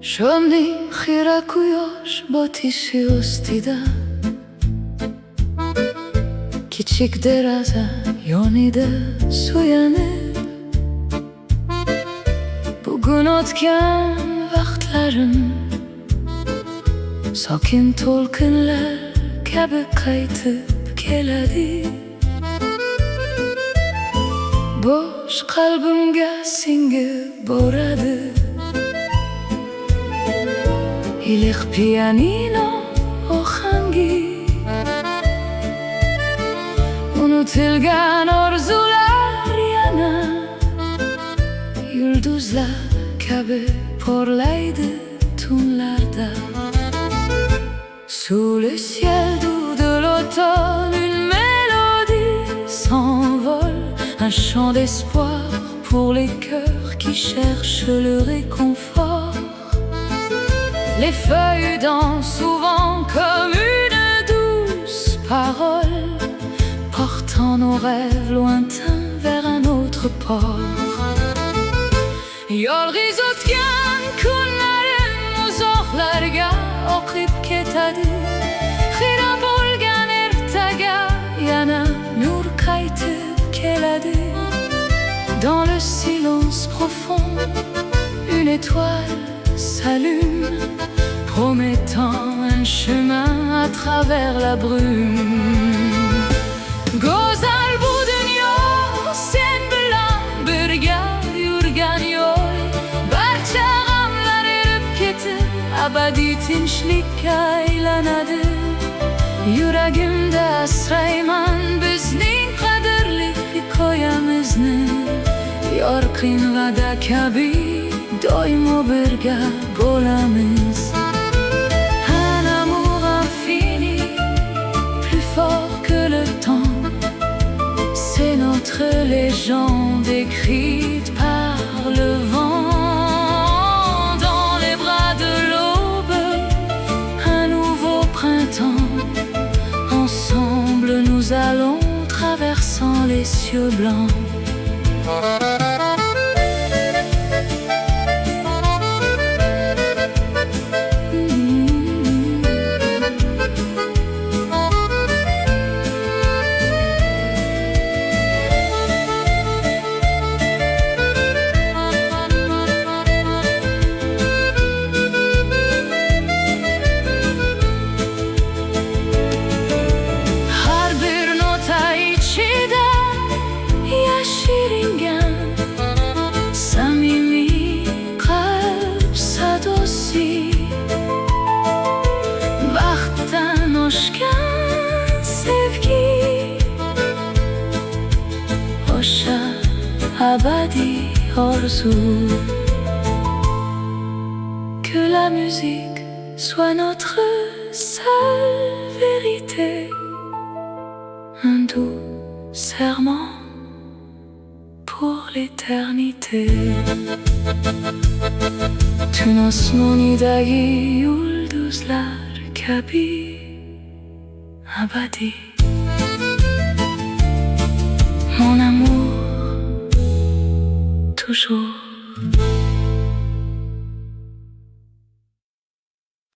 Şömni xira kuyosh botishi ustida Kichik deraza yonida suyanib Bugun o'tgan vaqtlarim sokin to'lqinlar kabi qaytib keladi Bo'sh qalbimga singib boradi Iliq pianino ohangi Unutilgan orzular yana Yulduzlar kabi porlaydi tunlarda Sous le ciel doux de l'automne Une mélodie s'envole Un chant d'espoir pour les cœurs qui cherchent le réconfort Les feuilles dansent souvent comme une douce parole Portant nos rêves lointains vers un autre port Yol rizotgan kunlarim uzoqlarga oqib ketadi Xira bo'lgan ertaga yana nur qaytib keladi Dans le silence profond une étoile s'allume Promettant un chemin à travers la brume Go'zal bu dunyo sen bilan birga yurgan yo'l Barcha g'amlar erib ketib abadiy tinchlikka aylanadi Yuragimda asrayman bizning qadrli hikoyamizni Yorqin va'da kabi doimo birga bo'lamiz Un amour infini plus fort que le temps C'est notre légende écrite par le vent Dans les bras de l'aube un nouveau printemps Ensemble nous allons traversant les cieux blancs Abadi orzu Que la musique soit notre seule vérité Un doux serment pour l'éternité Tüm osmonidagi yulduzlar kabi abadi Mon amour toujours